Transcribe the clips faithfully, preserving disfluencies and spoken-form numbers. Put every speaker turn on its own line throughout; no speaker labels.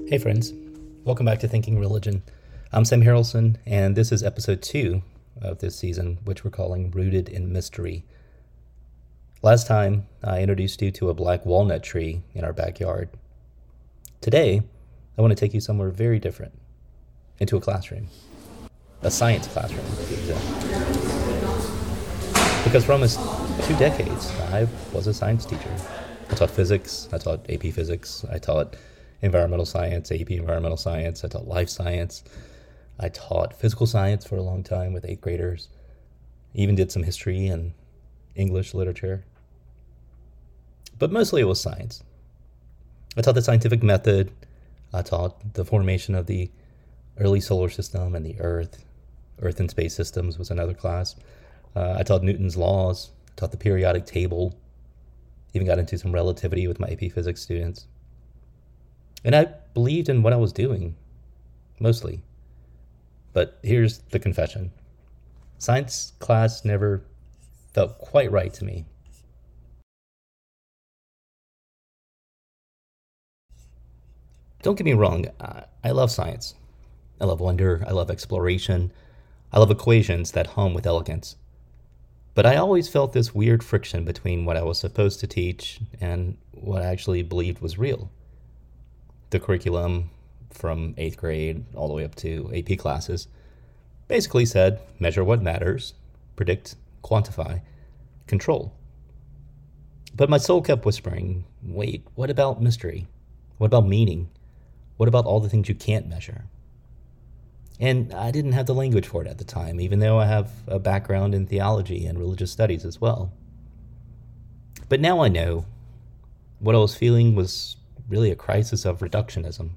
Hey friends, welcome back to Thinking Religion. I'm Sam Harrelson, and this is episode two of this season, which we're calling Rooted in Mystery. Last time, I introduced you to a black walnut tree in our backyard. Today, I want to take you somewhere very different, into a classroom. A science classroom, to be exact. Because for almost two decades, I was a science teacher. I taught physics, I taught A P physics, I taught environmental science, A P environmental science, I taught life science, I taught physical science for a long time with eighth graders, even did some history and English literature. But mostly it was science. I taught the scientific method, I taught the formation of the early solar system and the Earth. Earth and space systems was another class. Uh, I taught Newton's laws, taught the periodic table, even got into some relativity with my A P physics students. And I believed in what I was doing, mostly. But here's the confession. Science class never felt quite right to me. Don't get me wrong, I, I love science. I love wonder, I love exploration, I love equations that hum with elegance. But I always felt this weird friction between what I was supposed to teach and what I actually believed was real. The curriculum from eighth grade all the way up to A P classes basically said measure what matters, predict, quantify, control. But my soul kept whispering, wait, what about mystery? What about meaning? What about all the things you can't measure? And I didn't have the language for it at the time, even though I have a background in theology and religious studies as well. But now I know what I was feeling was really a crisis of reductionism.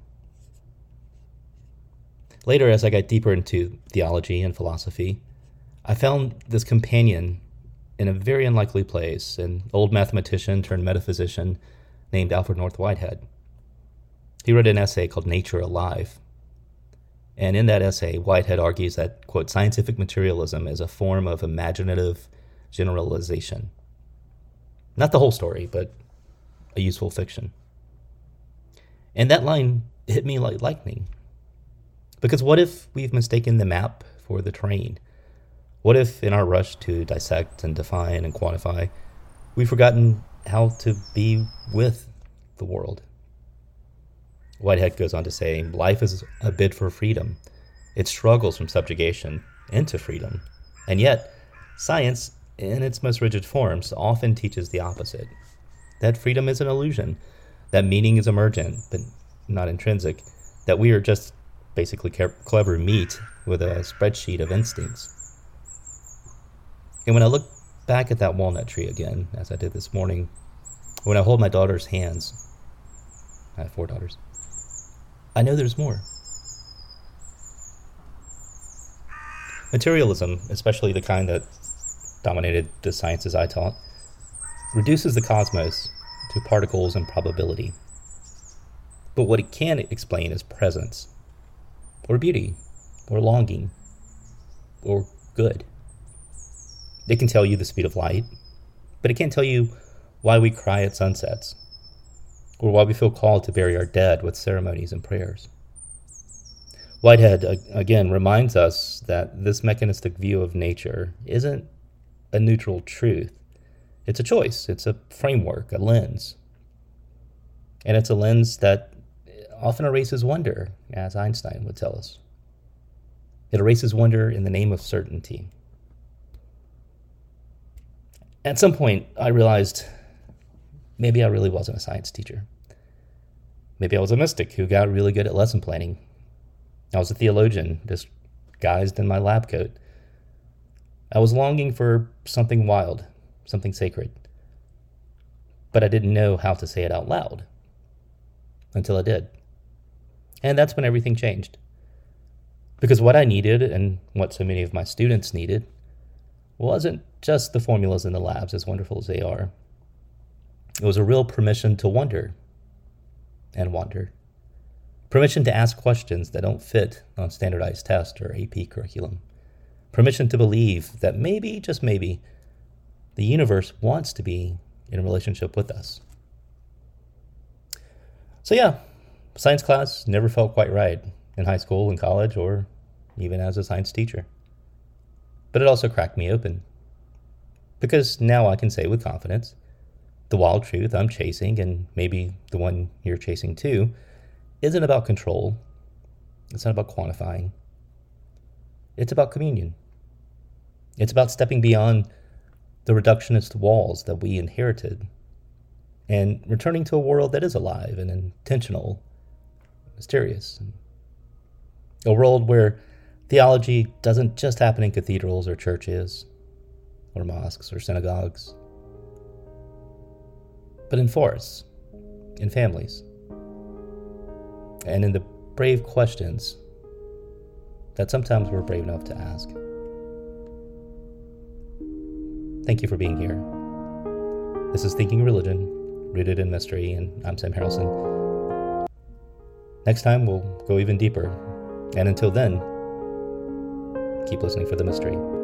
Later, as I got deeper into theology and philosophy, I found this companion in a very unlikely place, an old mathematician turned metaphysician named Alfred North Whitehead. He wrote an essay called Nature Alive. And in that essay, Whitehead argues that, quote, scientific materialism is a form of imaginative generalization. Not the whole story, but a useful fiction. And that line hit me like lightning. Because what if we've mistaken the map for the terrain? What if, in our rush to dissect and define and quantify, we've forgotten how to be with the world? Whitehead goes on to say, life is a bid for freedom. It struggles from subjugation into freedom. And yet, science, in its most rigid forms, often teaches the opposite. That freedom is an illusion. That meaning is emergent, but not intrinsic. That we are just basically clever meat with a spreadsheet of instincts. And when I look back at that walnut tree again, as I did this morning, when I hold my daughter's hands, I have four daughters, I know there's more. Materialism, especially the kind that dominated the sciences I taught, reduces the cosmos to particles and probability. But what it can explain is presence, or beauty, or longing, or good. It can tell you the speed of light, but it can't tell you why we cry at sunsets, or why we feel called to bury our dead with ceremonies and prayers. Whitehead, again, reminds us that this mechanistic view of nature isn't a neutral truth. It's a choice. It's a framework, a lens. And it's a lens that often erases wonder, as Einstein would tell us. It erases wonder in the name of certainty. At some point, I realized maybe I really wasn't a science teacher. Maybe I was a mystic who got really good at lesson planning. I was a theologian disguised in my lab coat. I was longing for something wild, something sacred. But I didn't know how to say it out loud until I did. And that's when everything changed. Because what I needed, and what so many of my students needed, wasn't just the formulas in the labs, as wonderful as they are. It was a real permission to wonder and wander. Permission to ask questions that don't fit on standardized test or A P curriculum. Permission to believe that maybe, just maybe, the universe wants to be in a relationship with us. So yeah, Science class never felt quite right in high school and college, or even as a science teacher. But it also cracked me open. Because now I can say with confidence, the wild truth I'm chasing, and maybe the one you're chasing too, isn't about control. It's not about quantifying. It's about communion. It's about stepping beyond the reductionist walls that we inherited and returning to a world that is alive and intentional, mysterious. A world where theology doesn't just happen in cathedrals or churches or mosques or synagogues, but in forests, in families, and in the brave questions that sometimes we're brave enough to ask. Thank you for being here. This is Thinking Religion, Rooted in Mystery, and I'm Sam Harrelson. Next time, we'll go even deeper. And until then, keep listening for the mystery.